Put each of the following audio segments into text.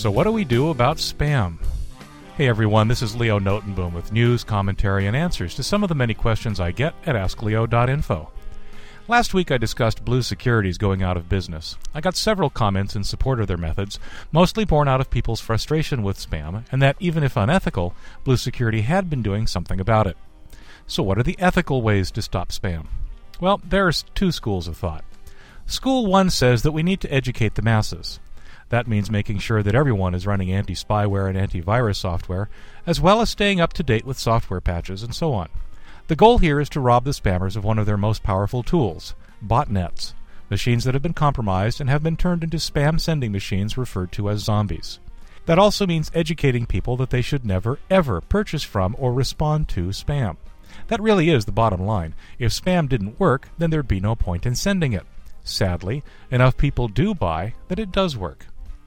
So what do we do about spam? Hey everyone, this is Leo Notenboom with news, commentary, and answers to some of the many questions I get at AskLeo.info. Last week I discussed Blue Securities going out of business. I got several comments in support of their methods, mostly born out of people's frustration with spam, and that even if unethical, Blue Security had been doing something about it. So what are the ethical ways to stop spam? Well, there are two schools of thought. School 1 says that we need to educate the masses. That means making sure that everyone is running anti-spyware and antivirus software, as well as staying up to date with software patches and so on. The goal here is to rob the spammers of one of their most powerful tools, botnets, machines that have been compromised and have been turned into spam-sending machines referred to as zombies. That also means educating people that they should never, ever purchase from or respond to spam. That really is the bottom line. If spam didn't work, then there'd be no point in sending it. Sadly, enough people do buy that it does work.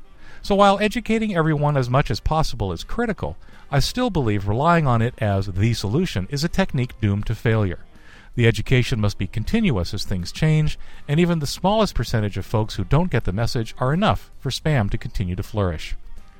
So while educating everyone as much as possible is critical, I still believe relying on it as the solution is a technique doomed to failure. The education must be continuous as things change, and even the smallest percentage of folks who don't get the message are enough for spam to continue to flourish.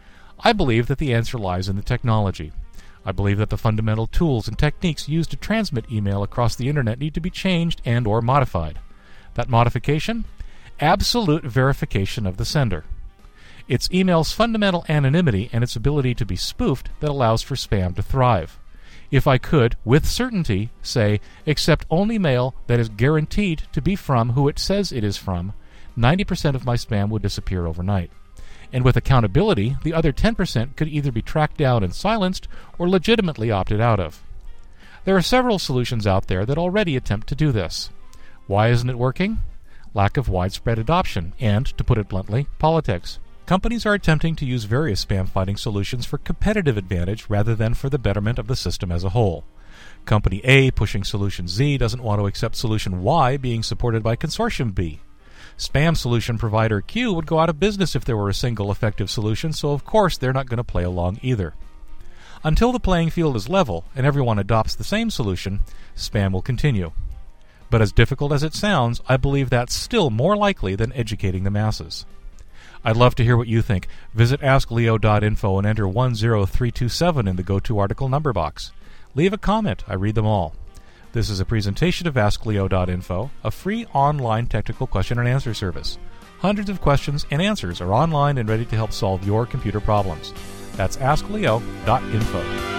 I believe that the answer lies in the technology. I believe that the fundamental tools and techniques used to transmit email across the internet need to be changed and or modified. That modification? Absolute verification of the sender. It's email's fundamental anonymity and its ability to be spoofed that allows for spam to thrive. If I could, with certainty, say, accept only mail that is guaranteed to be from who it says it is from, 90% of my spam would disappear overnight. And with accountability, the other 10% could either be tracked down and silenced or legitimately opted out of. There are several solutions out there that already attempt to do this. Why isn't it working? Lack of widespread adoption and, to put it bluntly, politics. Companies are attempting to use various spam-fighting solutions for competitive advantage rather than for the betterment of the system as a whole. Company A, pushing Solution Z, doesn't want to accept Solution Y being supported by Consortium B. Spam solution provider Q would go out of business if there were a single effective solution, so of course they're not going to play along either. Until the playing field is level and everyone adopts the same solution, spam will continue. But as difficult as it sounds, I believe that's still more likely than educating the masses. I'd love to hear what you think. Visit AskLeo.info and enter 10327 in the Go-To article number box. Leave a comment. I read them all. This is a presentation of AskLeo.info, a free online technical question and answer service. Hundreds of questions and answers are online and ready to help solve your computer problems. That's AskLeo.info.